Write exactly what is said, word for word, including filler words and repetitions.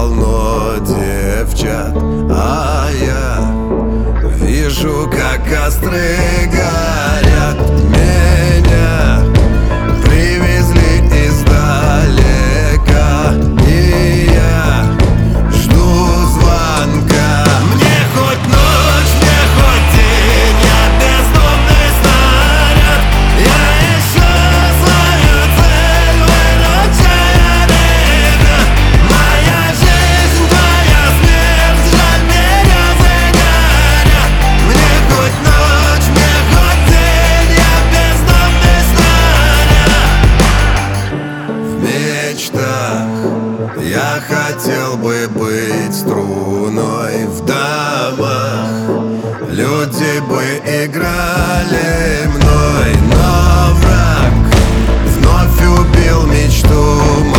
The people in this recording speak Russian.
полно девчат, а я вижу, как костры горят. Меня привезли издалека, и я жду звонка. Мне хоть ночь, мне хоть день, я бездомный снаряд. Я ищу свою цель, выручая время. Моя жизнь, твоя смерть, жаль, меня загорят. Мне хоть ночь, мне хоть день, я бездомный снаряд. В мечтах я хотел бы быть струной, в домах люди бы играли мной, но враг вновь убил мечту мою.